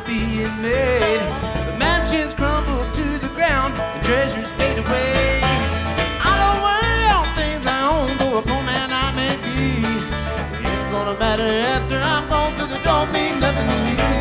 being made. The mansions crumble to the ground and treasures fade away. I don't worry on things I own, though a poor man I may be. It ain't gonna matter after I'm gone, so they don't mean nothing to me.